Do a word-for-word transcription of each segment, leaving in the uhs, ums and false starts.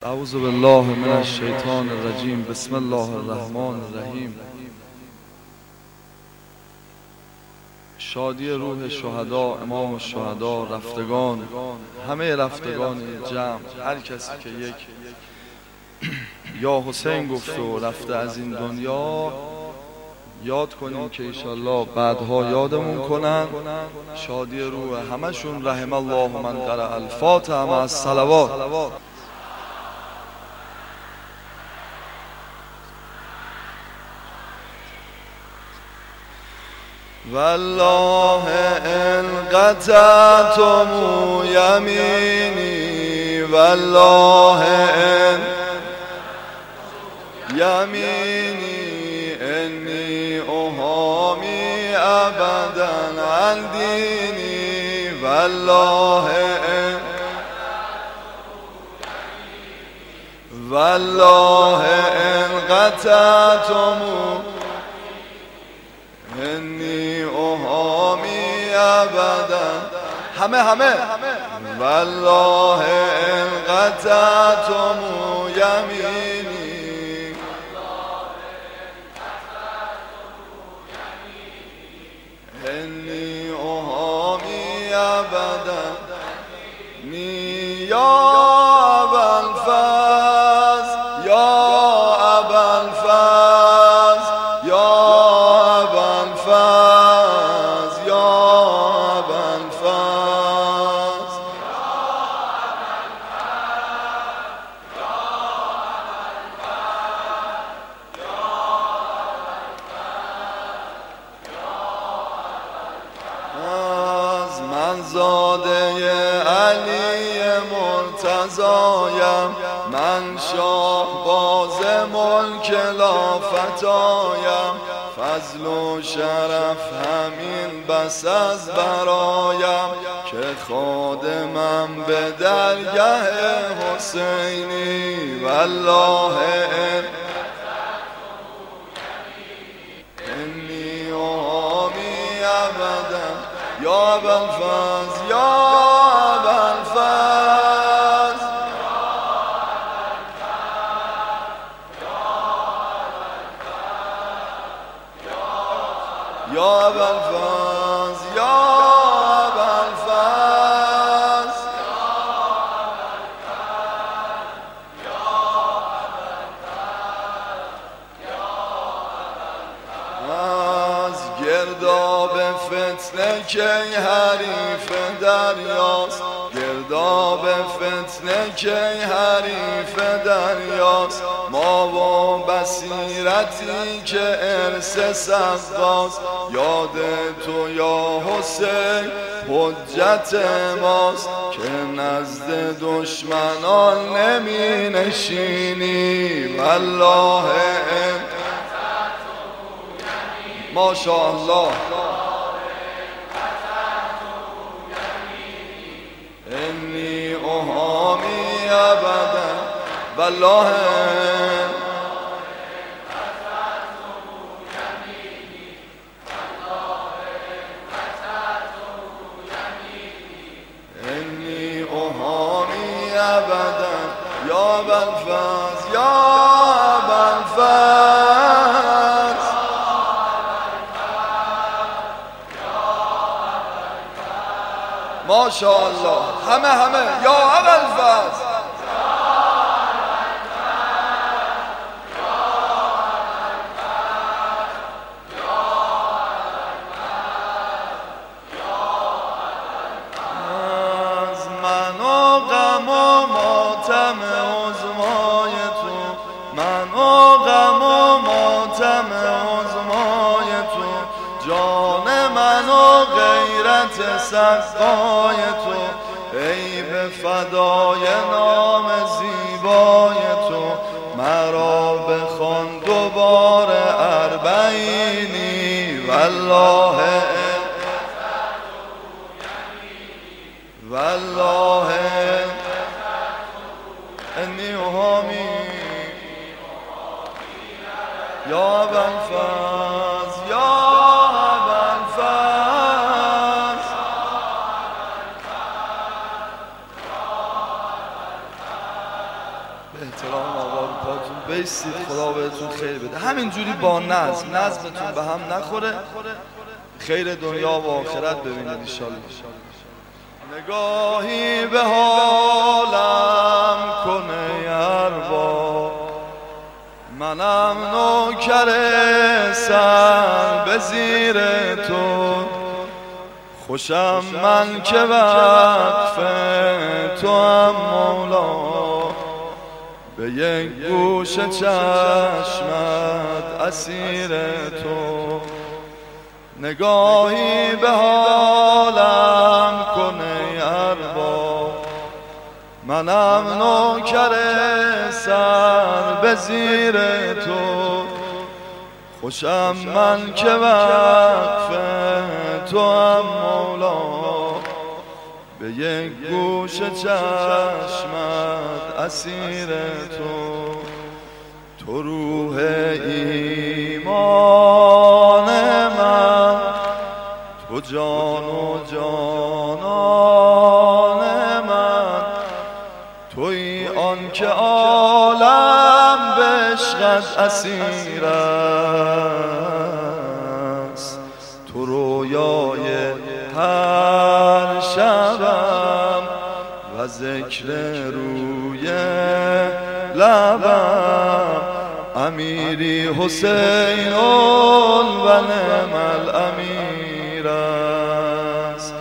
اعوذ بالله من الشیطان الرجیم. بسم الله الرحمن الرحیم. شادی روح شهدا، امام الشهدا، رفتگان، همه رفتگان جمع، هر کسی که یک یا حسین گفت و رفته از این دنیا، یاد کنیم که ایشالله بعدها یادمون کنن. شادی روح همشون. رحم الله من قرأ الفاتحه مع الصلوات. والله ان قطعتم یمینی، والله ان یمینی انی احامی ابدا عن دینی، والله ان والله ان قطعتم انی احامی ابدا. همه همه والله ان قطعتم یمینی، انی احامی ابدا نی یا ابوالفضل، یا ابوالفضل، یا ابوالفضل، یا ابوالفضل. از من زاده علی مرتضایم، من شاه باز ملک لافتایم، فضل و شرف همین بس از برایم، که خادمم به درگه حسینی، والله انی احامی ابدا. یا ابوالفضل، یا ابوالفضل، یا ابوالفضل، یا ابوالفضل. از گرداب فتنه که حریف دریاست، گرداب فتنه که حریف دریاست، ما و بصیرتی که ارث سباست، یاد تو یا حسین حجت ماست، که نزد دشمنان نمی نشینی، والله ماشاءالله انی احامی ابدا، والله انی احامی ابدا. یا ابوالفضل، یا ابوالفضل، ماشاءالله. همه همه یا ابوالفضل. از من و غم و ماتم عظمای تو، من و غم و ماتم عظمای تو، جان من و غیرت سقای تو، ای به فدای نام زیبای تو، مرا بخوان دوباره اربعینی، والله والله انی احامی. یا ابوالفضل، یا ابوالفضل، احترام آقا رو پاتون بیستید، خدا بهتون خیر بده. همینجوری با نظم، نظمتون به هم نخوره، خیر دنیا و آخرت ببینید انشالله. نگاهی به حالم کنه ارباب، منم نوکر سر به زیر تو، خوشم من که وقف تو هم مولا، به یک گوش چشمت اسیر تو. نگاهی به حالم کنه ارباب، منم نوکر سر به زیر تو، خوشم من که وقف تو هم مولا، به یک گوش چشمت اسیر تو. تو روح ایمان من، تو جان و جانان من، تویی آن که عالم به عشقت اسیر است. تو رویای هر شبم و ذکر روی لبم، امیری حسین و نعم الامیر است.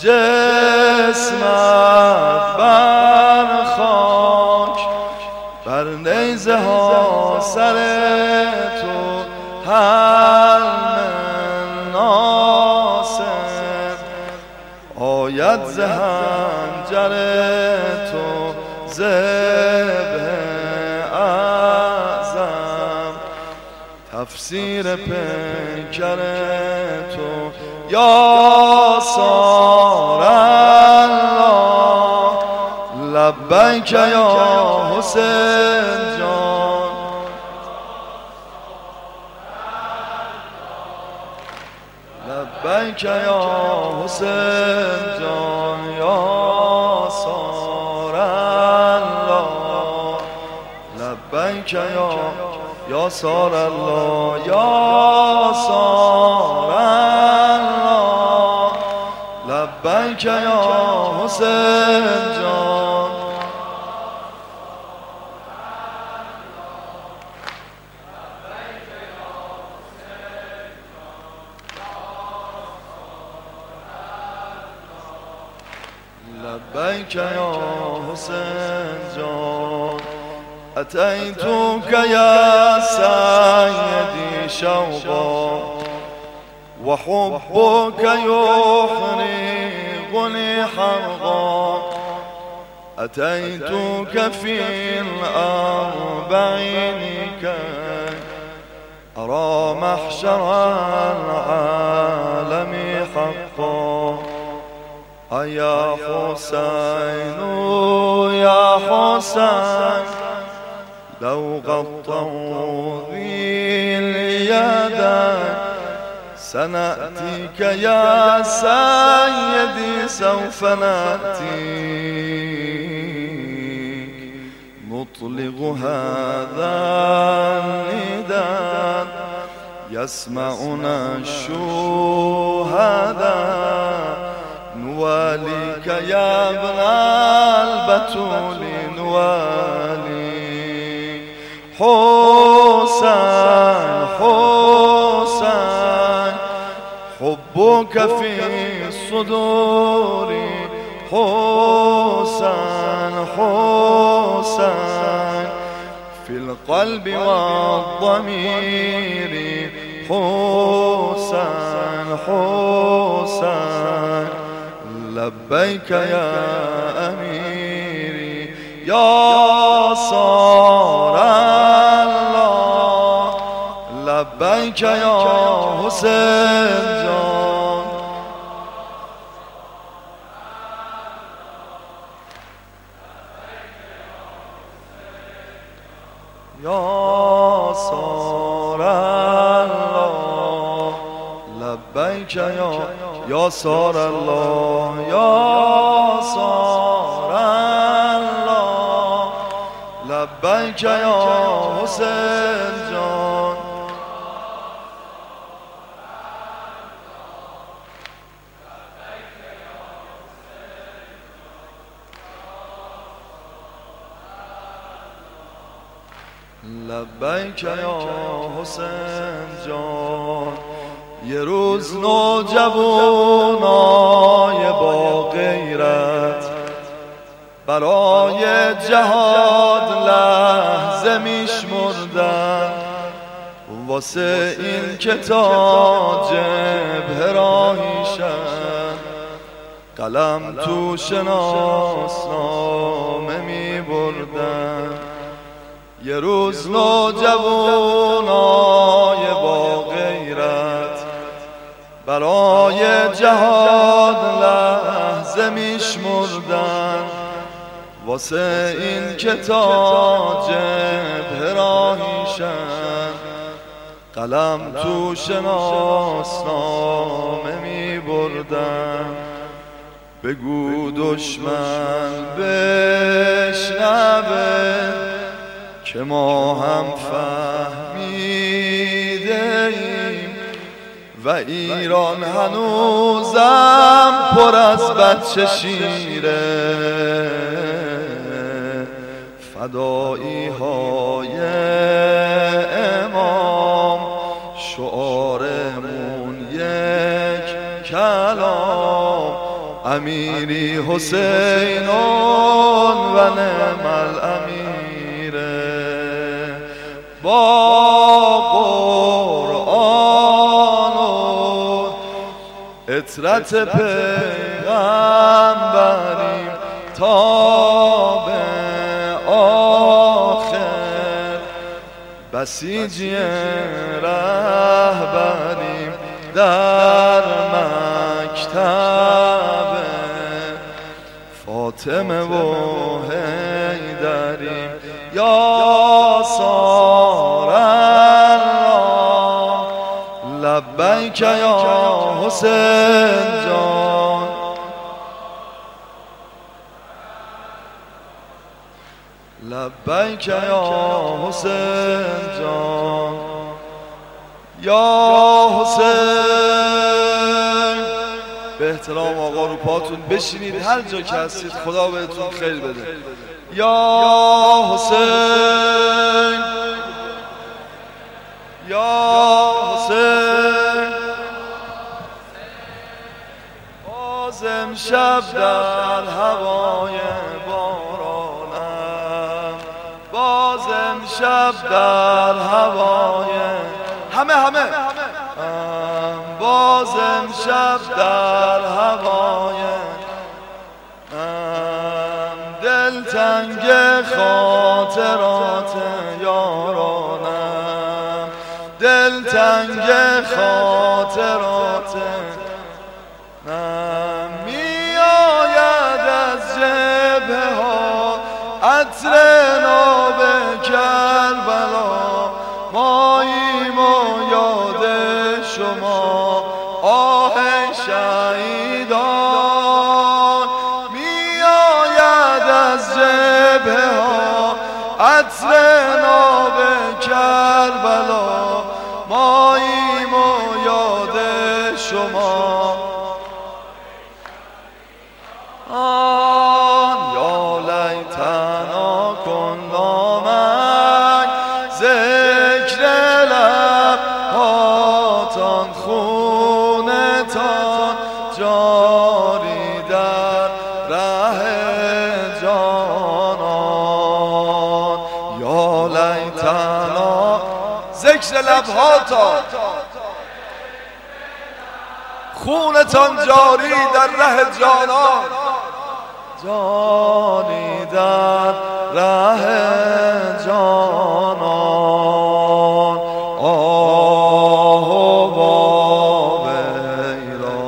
جسمت بر خاک، بر نیزه ها سر تو، هر من ناصر آید ز حنجر تو، ذبح اعظم تفسیر پیکر تو. یا سار الله لبیک یا حسین جان، لبیک یا حسین جان. یا سار الله لبیک یا یا سار الله، یا سار الله لبیک یا حسین جان. لبیک یا حسین جان. اتیتوک یا سیدی شوقا، و حبک یحرقنی حرقا، اتیتوک فی الاربعین کی ارى محشر العالم حقا. یا حسین یا حسین لو قطعوا ذي اليدين سنأتيك يا سيدي، سوف نأتيك نطلق هذا النداء، يسمعنا الشهداء، نواليك يا ابن البتول نواليك. حسين حسين حبك في الصدور، حسين حسين في القلب والضمير، حسين حسين لبيك يا أميري. يا صار الله لبيك يا حسين جان. يا صار الله لبيك يا يا صار الله، يا صار الله لبيك لبیک یا حسین جان. لبیک یا حسین جان. یه روز نوجوانای با غیرت برای جهاد لحظه میشمردن، واسه این که تا جبهه راهیشن قلم تو شناسنامه میبردن. یه روز نوجوانای با غیرت برای جهاد لحظه میشمردن، واسه این که تا جبهه راهیشن قلم تو شناسنامه میبردن. بگو دشمن بشنوه که ما هم فهمیده ایم و ایران هنوزم پر از بچه شیره. فدایی های امام شعارمون یک کلام، امیری حسینون و نعم الامیره. با قرآن و اطرت پیغمبریم تا به آخر، بسیجی رهبریم در مکتب فاطمه و حیدریم. یا سار الله لبیک یا حسین جان. لبیک یا حسین جان. یا حسین. به احترام آقا رو پاتون بشینید، هر جا که هستید خدا بهتون خیر بده. یا حسین. یا حسین. باز امشب در هوای بارانم، باز امشب در هوای همه همه باز امشب در هوای دلتنگ خاطرات یارانم، دلتنگ خاطرات می آید از جبهه ها عطر ناب کربلا. ماییم و یاد شما آه شهیدان، می آید از جبهه ها عطر ناب کربلا. ماییم و یاد شما آن یا لیتنا کنا معک. ذکر لبهاتان خونتان جاری در ره جانان. یا لیتنا ذکر لبهاتان خونتان جاری در ره جانان، جانی در ره جانان. آه و ویلا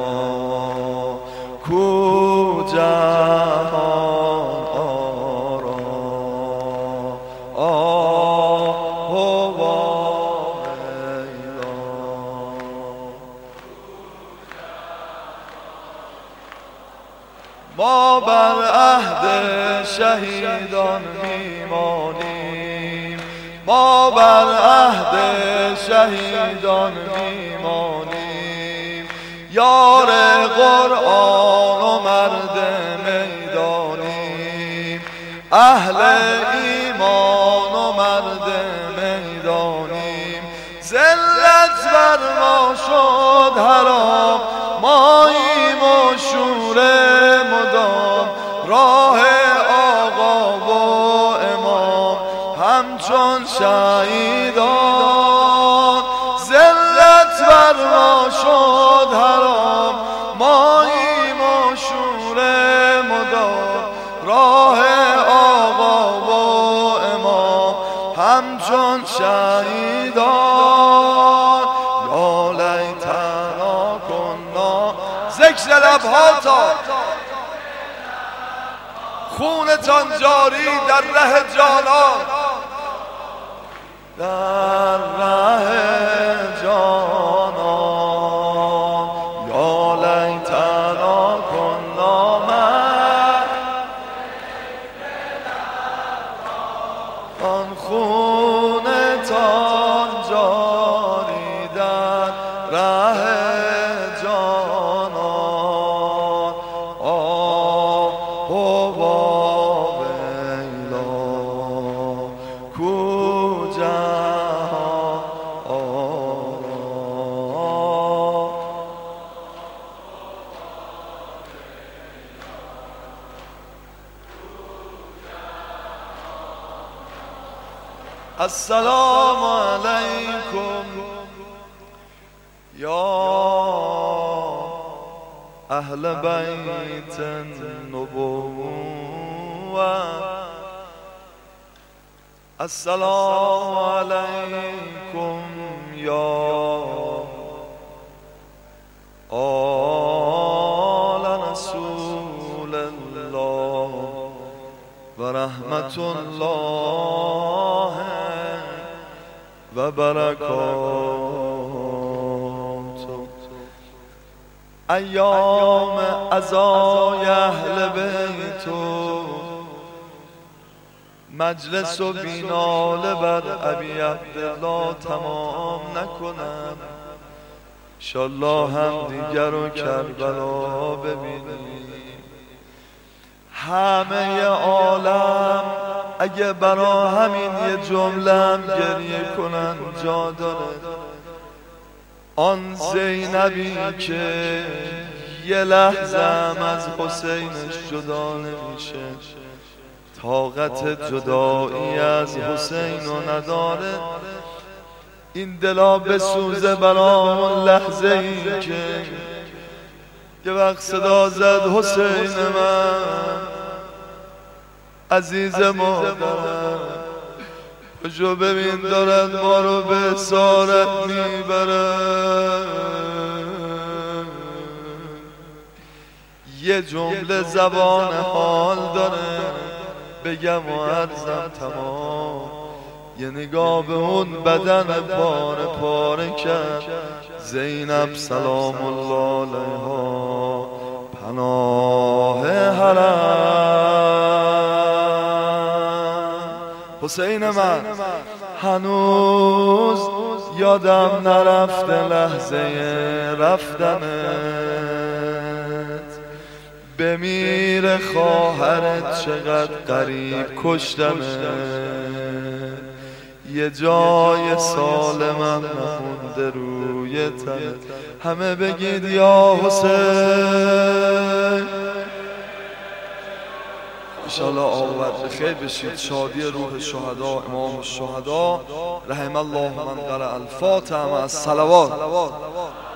کو جهان آرا. آه و ویلا ما بر عهد شهیدان میمانیم، ما بر عهد شهیدان میمانیم، یار قرآن و مرد میدانیم، اهل ایمان و مرد میدانیم. ذلت بر ما شد حرام، ماییم و شور مدام، راه آقا و امام همچون شهیدان. ذلت بر ما شد حرام، ماییم و شور مدام، راه آقا و امام همچون شهیدان. یا لیتنا کنا ذکر لبها تا خونتان جاری در ره جانان، در ره جانان. یا لیتنا کنا من آن خونتان جاری در ره جانان. آه و ویلا کجا السلام علیکم یا اهل بیت النبوة، السلام علیکم یا آل رسول الله و رحمت الله و برکاته. ایام عزای اهل بیت و مجلس و بیناله بر ابی عبدالله تمام نکنم، انشالله هم دیگر رو کربلا ببینیم. همه عالم اگه برا همین یه جمله هم گریه کنن جا داره. آن زینبی که یه لحظه هم از حسینش جدا نمیشه، طاقت جدایی از حسین رو نداره. این دلا بسوزه برا اون لحظه ای که یه وقت صدا زد حسین من عزیز مادرم، پشو ببین دارد ما رو به اسارت میبره. یه جمله زبان حال داره بگم و عرضم تمام. یه نگاه به اون بدن پاره پاره کرد زینب سلام الله علیها پناه حرم. حسین من هنوز یادم نرفته لحظه رفتنت، بمیر خواهرت چقدر قریب کشتنت. یه جای سالمم نمونده روی تنت، همه بگید یا حسین. انشاءالله آورد خیر بشید. شادی روح شهدا امام الشهدا رحم الله من قرأ الفاتحه مع الصلوات.